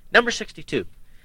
Number 62.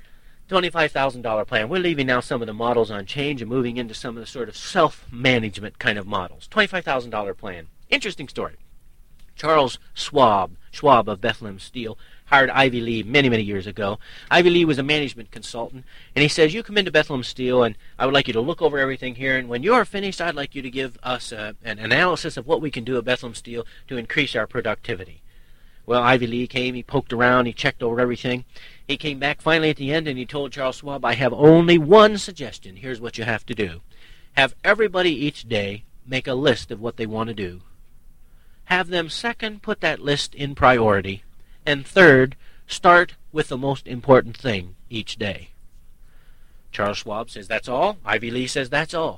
$25,000 plan. We're leaving now some of the models on change and moving into some of the sort of self-management kind of models. $25,000 plan. Interesting story. Charles Schwab of Bethlehem Steel, hired Ivy Lee many, many years ago. Ivy Lee was a management consultant, and he says, you come into Bethlehem Steel, and I would like you to look over everything here, and when you're finished, I'd like you to give us an analysis of what we can do at Bethlehem Steel to increase our productivity. Well, Ivy Lee came, he poked around, he checked over everything. He came back finally at the end, and he told Charles Schwab, I have only one suggestion. Here's what you have to do. Have everybody each day make a list of what they want to do. Have them, second, put that list in priority. And third, start with the most important thing each day. Charles Schwab says, that's all? Ivy Lee says, that's all.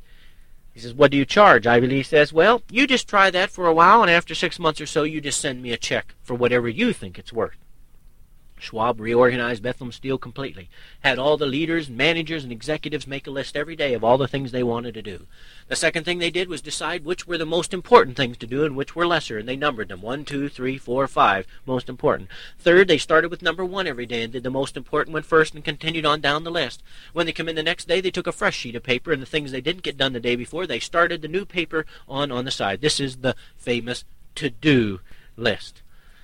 He says, what do you charge? Ivy Lee says, well, you just try that for a while, and after 6 months or so, you just send me a check for whatever you think it's worth. Schwab reorganized Bethlehem Steel completely, had all the leaders, managers, and executives make a list every day of all the things they wanted to do. The second thing they did was decide which were the most important things to do and which were lesser, and they numbered them. 1, 2, 3, 4, 5, most important. Third, they started with number 1 every day and did the most important one first and continued on down the list. When they come in the next day, they took a fresh sheet of paper, and the things they didn't get done the day before, they started the new paper on the side. This is the famous to-do list.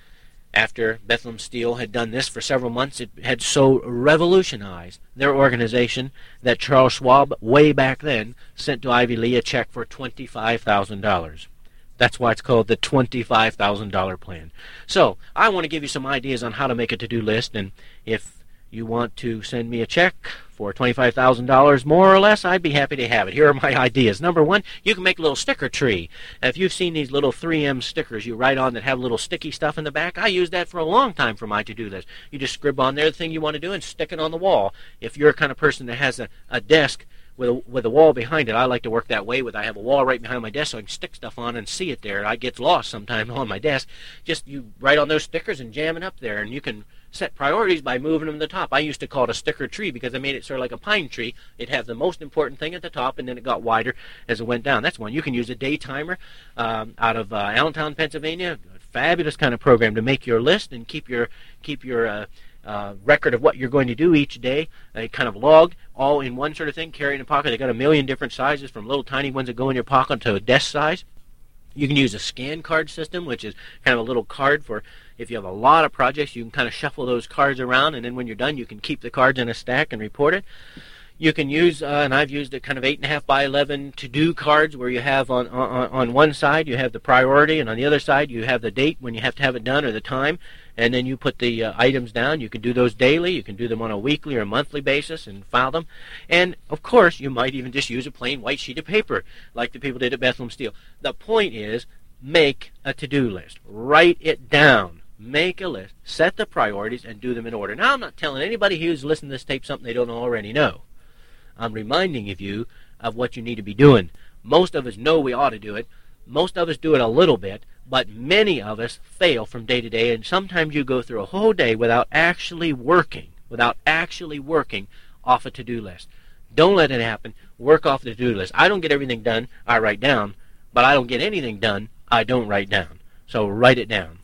After Bethlehem Steel had done this for several months, it had so revolutionized their organization that Charles Schwab, way back then, sent to Ivy Lee a check for $25,000. That's why it's called the $25,000 plan. So, I want to give you some ideas on how to make a to-do list, and if you want to send me a check for $25,000 more or less, I'd be happy to have it. Here are my ideas. Number 1, you can make a little sticker tree. If you've seen these little 3M stickers you write on that have little sticky stuff in the back, I used that for a long time for my to-do list. You just scribble on there the thing you want to do and stick it on the wall. If you're a kind of person that has a desk with a wall behind it, I like to work that way. I have a wall right behind my desk so I can stick stuff on and see it there. I get lost sometimes on my desk. Just you write on those stickers and jam it up there, and you can set priorities by moving them to the top. I used to call it a sticker tree because I made it sort of like a pine tree. It'd have the most important thing at the top, and then it got wider as it went down. That's one. You can use a day timer out of Allentown, Pennsylvania. A fabulous kind of program to make your list and keep your record of what you're going to do each day, a kind of log, all in one sort of thing, carry in a pocket. They got a million different sizes, from little tiny ones that go in your pocket to a desk size. You can use a scan card system, which is kind of a little card for if you have a lot of projects, you can kind of shuffle those cards around, and then when you're done, you can keep the cards in a stack and report it. You can use, and I've used it, kind of 8.5 by 11 to-do cards where you have on one side you have the priority, and on the other side you have the date when you have to have it done or the time, and then you put the items down. You can do those daily. You can do them on a weekly or monthly basis and file them. And, of course, you might even just use a plain white sheet of paper like the people did at Bethlehem Steel. The point is, make a to-do list. Write it down. Make a list, set the priorities, and do them in order. Now, I'm not telling anybody who's listening to this tape something they don't already know. I'm reminding you of what you need to be doing. Most of us know we ought to do it. Most of us do it a little bit, but many of us fail from day to day, and sometimes you go through a whole day without actually working off a to-do list. Don't let it happen. Work off the to-do list. I don't get everything done I write down, but I don't get anything done I don't write down. So write it down.